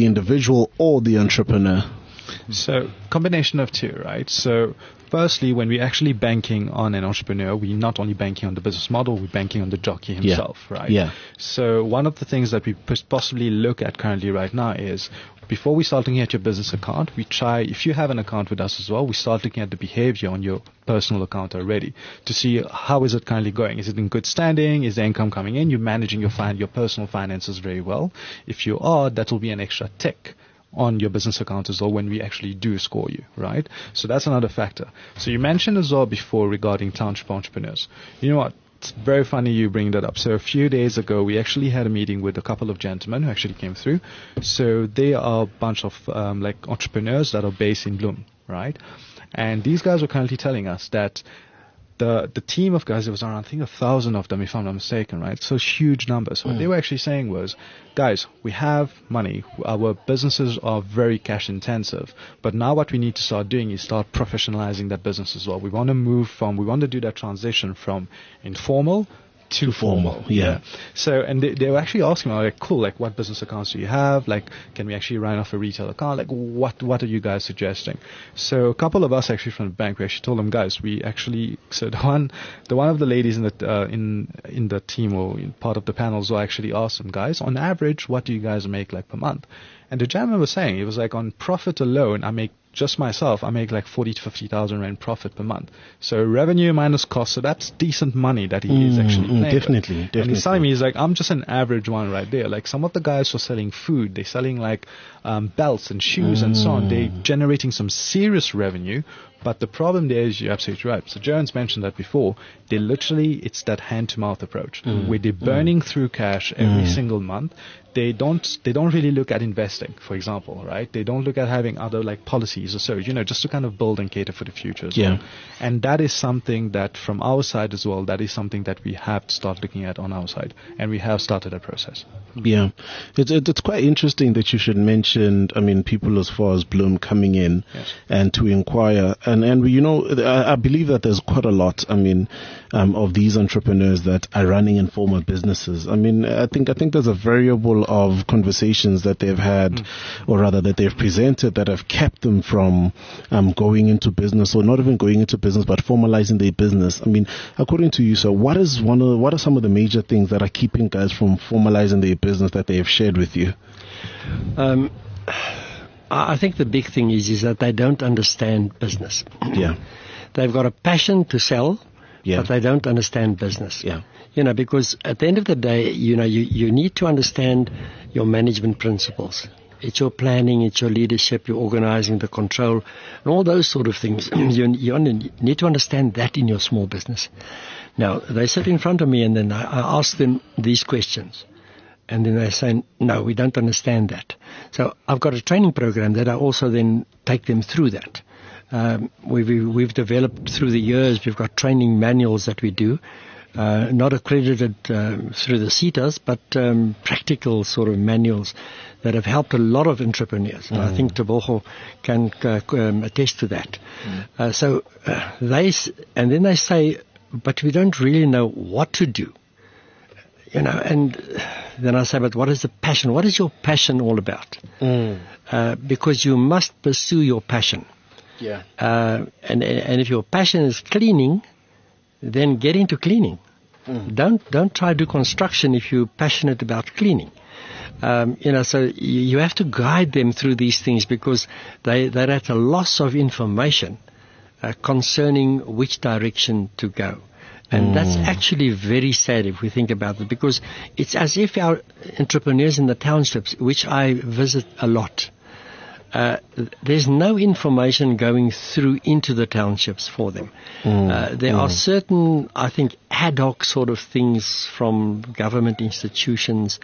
Speaker 4: or the entrepreneur?
Speaker 5: So combination of two, right? So firstly, when we're actually banking on an entrepreneur, we're not only banking on the business model, we're banking on the jockey himself, right? Yeah. So one of the things that we possibly look at currently right now is, before we start looking at your business account, we try, if you have an account with us as well, we start looking at the behavior on your personal account already to see how is it currently going. Is it in good standing? Is the income coming in? You're managing your personal finances very well. If you are, that will be an extra tick on your business account as well when we actually do score you, right? So that's another factor. So you mentioned as well before regarding township entrepreneurs. You know what? It's very funny you bring that up. So a few days ago, we actually had a meeting with a couple of gentlemen who actually came through. So they are a bunch of like entrepreneurs that are based in Bloem, right? And these guys were currently telling us that the team of guys, there was around, I think, 1,000 of them, if I'm not mistaken, right? So huge numbers. What they were actually saying was, guys, we have money. Our businesses are very cash intensive. But now what we need to start doing is start professionalizing that business as well. We want to do that transition from informal to formal. Yeah. So, and they were actually asking me, like, cool, like, what business accounts do you have? Like, can we actually run off a retail account? Like, what are you guys suggesting? So a couple of us actually from the bank, we actually told them, guys, so the one of the ladies in the team or in part of the panels will actually ask them, guys, on average, what do you guys make like per month? And the gentleman was saying, it was like, on profit alone, I make like 40 to 50,000 rand profit per month. So revenue minus cost, so that's decent money that he is actually paying.
Speaker 4: Definitely.
Speaker 5: And he's telling me, he's like, I'm just an average one right there. Like, some of the guys who are selling food, they're selling like belts and shoes and so on. They're generating some serious revenue. But the problem there is, you're absolutely right. So Jones mentioned that before. It's that hand-to-mouth approach where they're burning through cash every single month. They don't really look at investing, for example, right? They don't look at having other like policies or so, just to kind of build and cater for the future as well. And that is something that from our side as well, that is something that we have to start looking at on our side. And we have started that process.
Speaker 4: Yeah. It's quite interesting that you should mention, people as far as Bloem coming in and to inquire. And And we, I believe that there's quite a lot, of these entrepreneurs that are running informal businesses. I think there's a variable of conversations that they've had, or rather that they've presented, that have kept them from going into business, or not even going into business, but formalizing their business. According to you, sir, what are some of the major things that are keeping guys from formalizing their business that they have shared with you?
Speaker 1: I think the big thing is that they don't understand business.
Speaker 4: Yeah.
Speaker 1: They've got a passion to sell,
Speaker 4: yeah,
Speaker 1: but they don't understand business.
Speaker 4: Yeah.
Speaker 1: Because at the end of the day, you need to understand your management principles. It's your planning, it's your leadership, your organizing, the control, and all those sort of things. You need to understand that in your small business. Now, they sit in front of me, and then I ask them these questions. And then they say, no, we don't understand that. So I've got a training program that I also then take them through that. We've developed through the years, we've got training manuals that we do, not accredited through the CETAs, but practical sort of manuals that have helped a lot of entrepreneurs. And I think Tebogo can attest to that. Then they say, but we don't really know what to do. And then I say, but what is the passion? What is your passion all about? Because you must pursue your passion.
Speaker 4: Yeah.
Speaker 1: And if your passion is cleaning, then get into cleaning. Don't try to do construction if you're passionate about cleaning. So you have to guide them through these things, because they're at a loss of information concerning which direction to go. And that's actually very sad if we think about it, because it's as if our entrepreneurs in the townships, which I visit a lot, there's no information going through into the townships for them. There are certain, I think, ad hoc sort of things from government institutions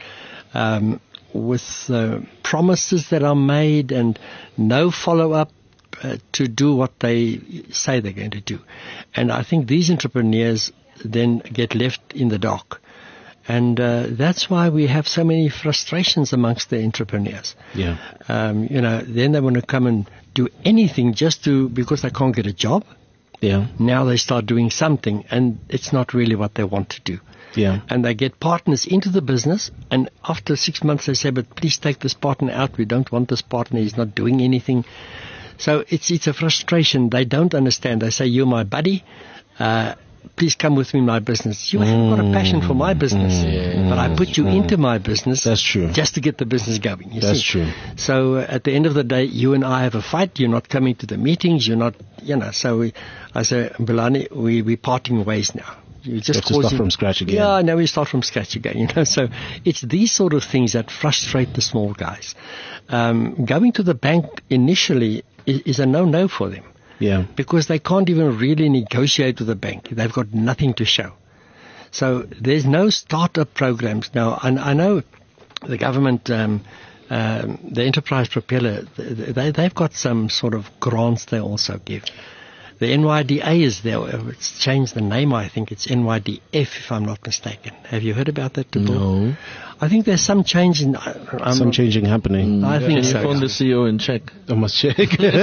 Speaker 1: with promises that are made and no follow-up to do what they say they're going to do. And I think these entrepreneurs then get left in the dark. And that's why we have so many frustrations amongst the entrepreneurs.
Speaker 4: Yeah.
Speaker 1: Then they want to come and do anything because they can't get a job.
Speaker 4: Yeah.
Speaker 1: Now they start doing something, and it's not really what they want to do.
Speaker 4: Yeah.
Speaker 1: And they get partners into the business, and after 6 months they say, but please take this partner out. We don't want this partner. He's not doing anything. So it's a frustration. They don't understand. They say, you're my buddy. Please come with me in my business. You haven't got a passion for my business. But I put you into my business.
Speaker 4: That's true.
Speaker 1: Just to get the business going.
Speaker 4: That's true.
Speaker 1: So at the end of the day, you and I have a fight. You're not coming to the meetings. You're not, so I say, Mbulani, we're parting ways now. You just
Speaker 4: have to start from scratch again.
Speaker 1: Yeah, now we start from scratch again. So it's these sort of things that frustrate the small guys. Going to the bank initially is a no-no for them.
Speaker 4: Yeah.
Speaker 1: Because they can't even really negotiate with the bank. They've got nothing to show. So there's no startup programs. Now, I know the government, the Enterprise Propeller, they've got some sort of grants they also give. The NYDA is there. It's changed the name, I think. It's NYDF, if I'm not mistaken. Have you heard about that, Tebogo?
Speaker 4: No.
Speaker 1: I think there's some change in...
Speaker 4: changing happening.
Speaker 1: I think so.
Speaker 3: Phone the CEO and check.
Speaker 4: I must check.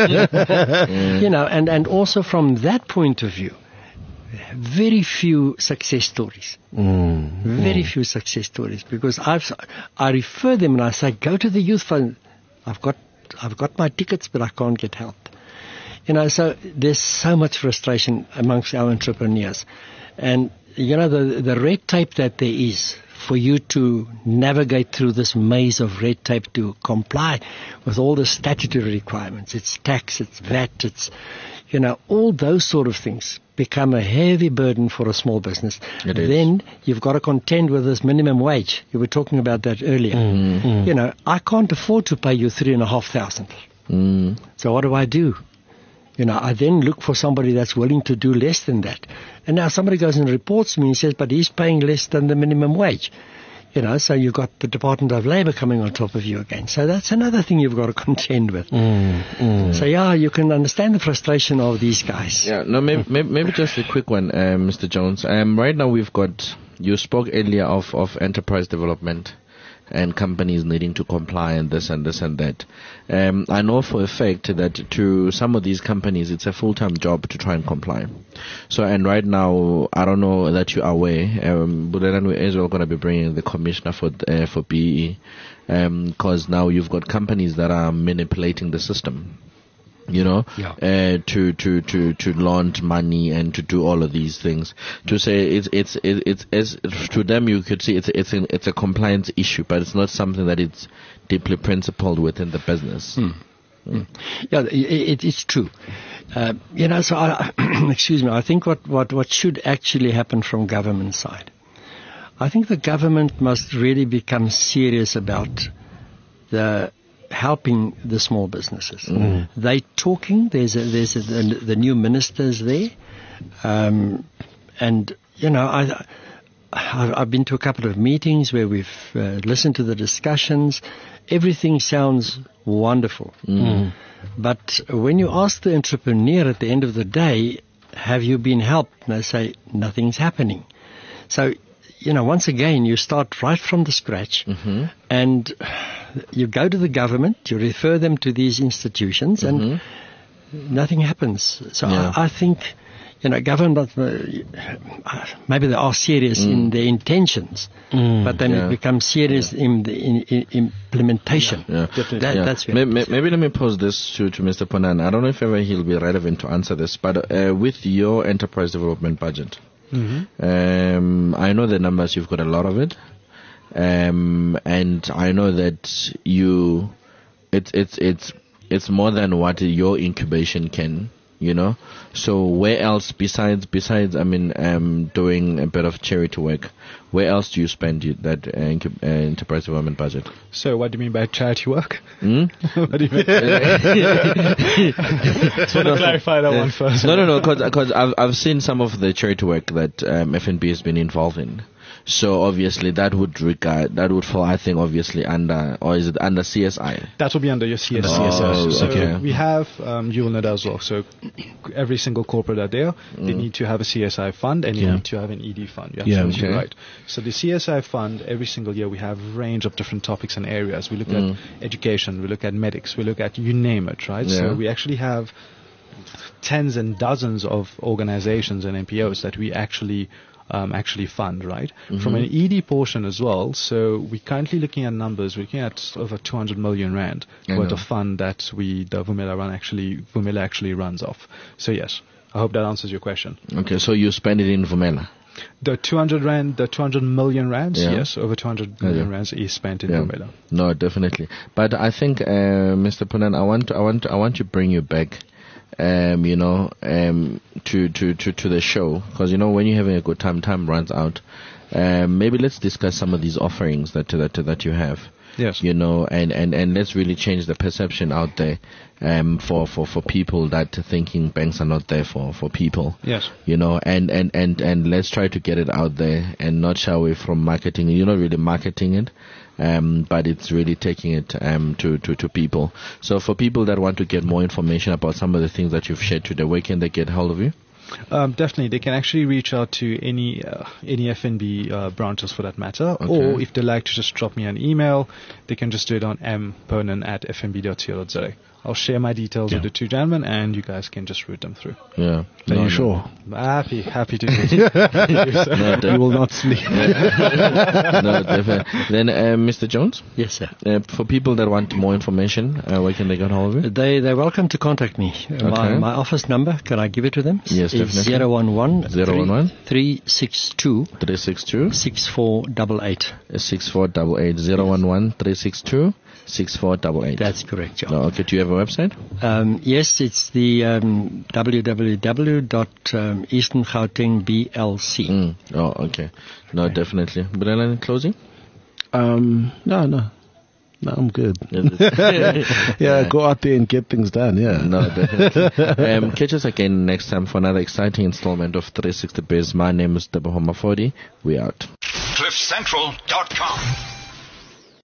Speaker 1: And also from that point of view, very few success stories. Very few success stories. Because I refer them and I say, go to the youth fund. I've got my tickets, but I can't get help. So there's so much frustration amongst our entrepreneurs. And, the red tape that there is for you to navigate through this maze of red tape to comply with all the statutory requirements. It's tax, it's VAT, it's, all those sort of things become a heavy burden for a small business. Then you've got to contend with this minimum wage. You were talking about that earlier. I can't afford to pay you 3,500. So what do? I then look for somebody that's willing to do less than that. And now somebody goes and reports to me and says, but he's paying less than the minimum wage. So you've got the Department of Labour coming on top of you again. So that's another thing you've got to contend with. So you can understand the frustration of these guys.
Speaker 3: Yeah, no, maybe just a quick one, Mr. Jones. Right now you spoke earlier of enterprise development. and companies needing to comply and this and this and that. I know for a fact that to some of these companies, it's a full-time job to try and comply. So, and right now, I don't know that you are aware, Bulelani is going to be bringing the commissioner for BEE, because now you've got companies that are manipulating the system. To launch money and to do all of these things. To say it's to them, you could see it's a compliance issue, but it's not something that it's deeply principled within the business.
Speaker 1: Yeah, it's true. So excuse me. I think what should actually happen from government side, I think the government must really become serious about helping the small businesses. They talking. There's the new ministers there, and I've been to a couple of meetings where we've listened to the discussions. Everything sounds wonderful, but when you ask the entrepreneur at the end of the day, have you been helped? And they say nothing's happening. So, once again, you start right from the scratch, and you go to the government, you refer them to these institutions, and nothing happens. So I think, government, maybe they are serious in their intentions, but then it becomes serious in the implementation. That's
Speaker 3: maybe let me pose this to Mr. Ponan. I don't know if ever he'll be relevant to answer this, but with your enterprise development budget, I know the numbers, you've got a lot of it, and I know that it's more than what your incubation can, So where else besides doing a bit of charity work, where else do you spend that enterprise development budget?
Speaker 5: So what do you mean by charity work?
Speaker 3: What
Speaker 5: do you mean? Just want to clarify that one first.
Speaker 3: No, because I've seen some of the charity work that FNB has been involved in. So obviously that would fall, I think, obviously under, or is it under CSI?
Speaker 5: That will be under your CSI. So we have, you will know that as well. So every single corporate out there, they need to have a CSI fund and you need to have an ED fund. You're absolutely right. So the CSI fund, every single year we have a range of different topics and areas. We look at education, we look at medics, we look at you name it, right? Yeah. So we actually have tens and dozens of organizations and NPOs that we actually fund, right? From an ED portion as well. So we're currently looking at numbers. We're looking at over 200 million rand worth of fund that the Vumela actually runs off. So yes, I hope that answers your question.
Speaker 3: Okay, so you spend it in Vumela.
Speaker 5: The 200 million rands, yes, over 200 million rands is spent in Vumela.
Speaker 3: No, definitely. But I think, Mr. Ponan, I want to bring you back. To the show, because when you're having a good time runs out. Maybe let's discuss some of these offerings that you have.
Speaker 5: Yes.
Speaker 3: And let's really change the perception out there, for people that are thinking banks are not there for people.
Speaker 5: Yes.
Speaker 3: And let's try to get it out there and not shy away from marketing. You're not really marketing it. But it's really taking it to people. So for people that want to get more information about some of the things that you've shared today, where can they get hold of you?
Speaker 5: Definitely, they can actually reach out to any FNB branches for that matter, or if they like to just drop me an email, they can just do it on mponan@fnb.co.za. I'll share my details with the two gentlemen, and you guys can just route them through.
Speaker 3: Yeah.
Speaker 4: Are you sure?
Speaker 5: Happy to do it.
Speaker 4: You will not sleep.
Speaker 3: No, definitely. Then, Mr. Jones?
Speaker 1: Yes, sir.
Speaker 3: For people that want more information, where can they get hold of you?
Speaker 1: They're welcome to contact me. My office number, can I give it to them?
Speaker 3: Yes,
Speaker 1: is
Speaker 3: definitely.
Speaker 1: 011 362
Speaker 3: 6488.
Speaker 1: 6488.
Speaker 3: 011 362 6488.
Speaker 1: That's correct, John.
Speaker 3: No, okay, do you have a website?
Speaker 1: Yes, it's the www.easterngautengblc.
Speaker 3: Oh, okay. No, definitely. But in closing?
Speaker 4: No, I'm good. Go out there and get things done,
Speaker 3: No, definitely. Catch us again next time for another exciting installment of 360 Biz. My name is Teboho Mafodi. We out.
Speaker 2: CliffCentral.com